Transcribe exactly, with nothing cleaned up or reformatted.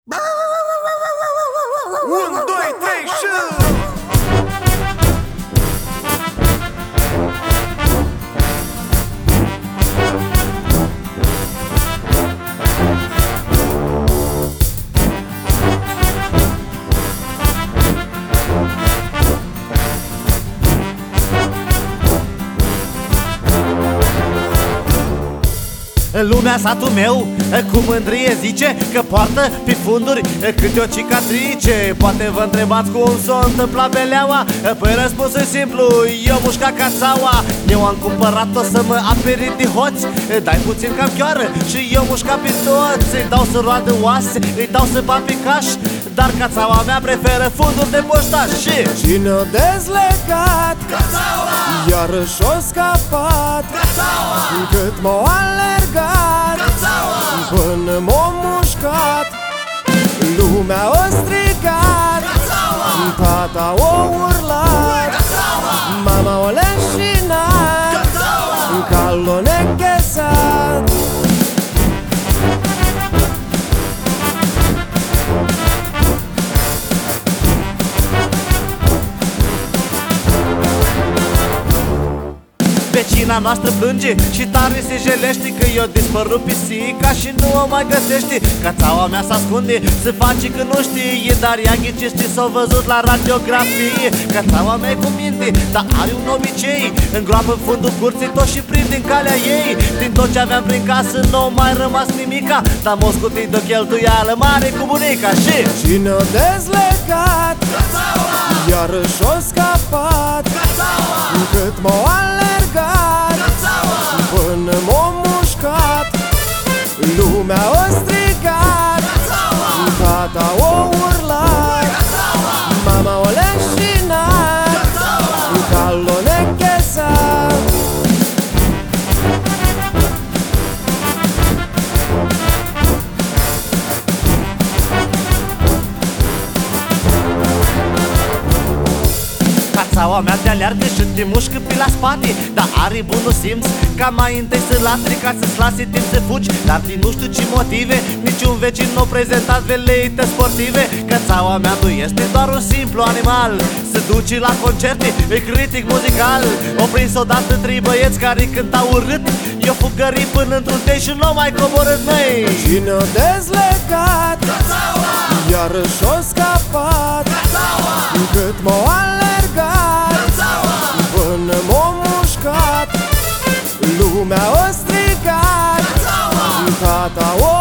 Unu, doi, trei și... Lumea, satul meu, cu mândrie zice că poartă pe funduri câte o cicatrice. Poate vă întrebați cum s-a întâmplat beleaua. Păi răspunsul e simplu, eu mușca cațaua. Eu am cumpărat-o să mă aperi de hoți. Dai puțin cam chioară și eu mușca pe toți. Îi dau să roadă oase, îi dau să bag pe caș, dar cațaua mea preferă funduri de poștaș. Și cine-o dezlegat, cațaua, iarăși o scapat, cațaua, cât m-o alergat, cațaua, până m-o mușcat. Lumea o strigat, cațaua, tata o urlat, cațaua, mama o leșinat, cațaua, cal o nechesat. Vecina noastră plânge și tare se jelește că i-o dispărut pisica și nu o mai găsește. Cațaua mea s-ascunde, se face că nu știe, dar ea ghicește, s-o văzut la radiografie. Cațaua mea e cu minte, dar are un obicei, îngroapă în fundul curții tot și prinde în calea ei. Din tot ce aveam prin casă n-o mai rămas nimica, dar m-o scutit de o cheltuială mare cu bunica. Și cine-o dezlegat, cațaua, iarăși o scapat, cațaua, cât m-o alergat, cațaua, până m-o mușcat. Lumea o strigat, cațaua, tata o urlat, cațaua, mama o leșinat, cațaua, cal o nechesat. Cațaua mea te aleargă și te mușcă pe la spate, dar are bunul simț ca mai întâi să latri, ca să-ți lase timp să fugi. Dar din nu știu ce motive, niciun vecin n-o prezentat veleite sportive. Cațaua mea nu este doar un simplu animal, se duce la concerte, e critic muzical. O prins odată trei băieți care cântau urât, eu fugării până într-un tei și n-o mai coborât, măi. Cine-o dezlegat, Cațaua, iarăși o scapat, cațaua, cât m-o alergat, cațaua, până m-o mușcat. Lumea o strigat, cațaua, tata o